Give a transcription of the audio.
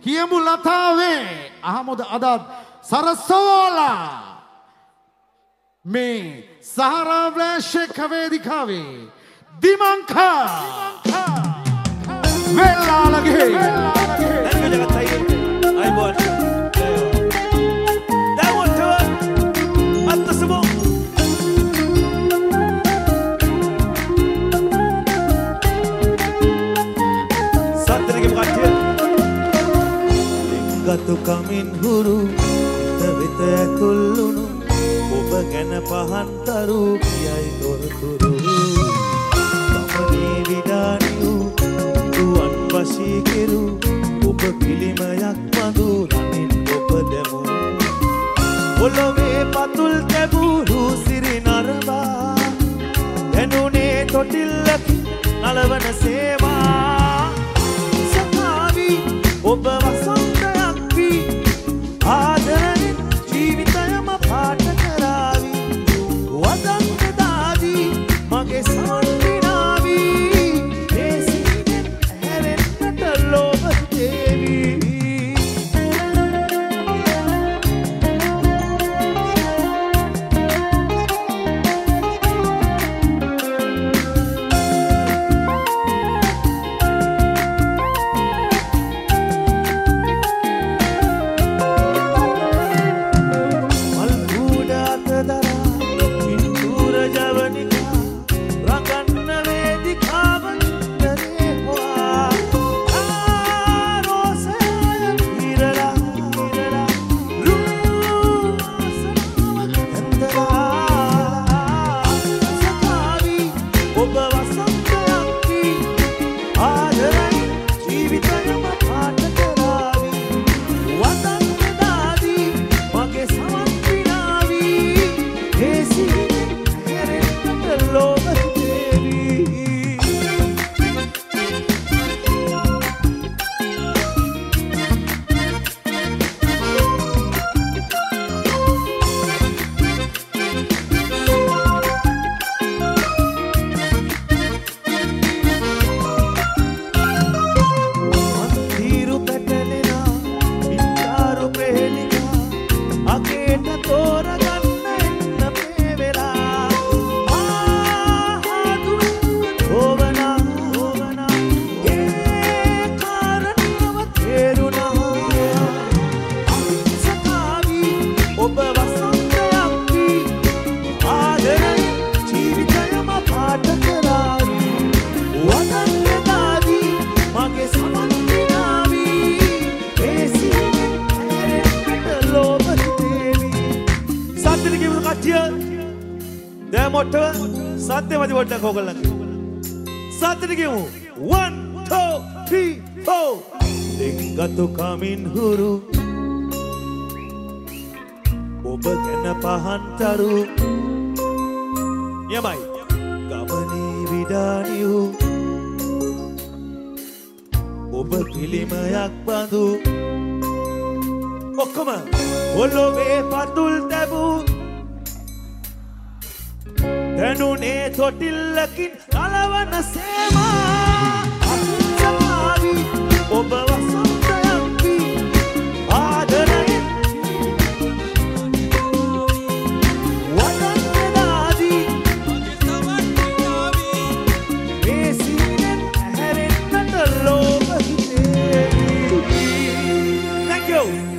කියමු ලතාවේ අහමුද අදත් සරසෝලා මේ සහරා ව්‍යාශක වේදිකාවේ දිමංකා වෙලාලගේ ගතු කමින් හුරු තවිත ඇතුල්ලුණු ඔබ ගැන පහන්තරු කියයි තොරතුරු තමනේ විඩානියු දුවන් වශී කෙරු ඔබ පිළිමයක් බඳු රනින් ඔබ දෙමු ඔලොවේ පතුල් තැබූ සිරි නරඹා දැනුනේ තොටිල්ලකි නලවන සේවා සකාවි ඔබ වසන්තයක් වී ආදරෙන් ජීවිතයම පාට කරාවි වදන් දාදී මගේ සමන් විනාවී ඒ සීනෙන් හැරෙන්නට ලෝභ දේවි සත්‍යවති වඩක් හොගලන්න සත්‍යයට කියමු 1 2 3 4 දෙග්ගතු කමින් හුරු ඔබ ගැන පහන්තරු යමයි ගමනේ විඩානියු ඔබ පිළිමයක් බඳු ඔක්කොම ඔලොවේ පතුල් තැබූ දැනුනේ තොටිල්ලකින් කලවන සේවා අසුචාවි ඔබ වසන්තයක් වී ආදරයෙන් වදන් දාදී මේ සීනෙන් හැරෙන්නට ලෝභ හිතේ Thank you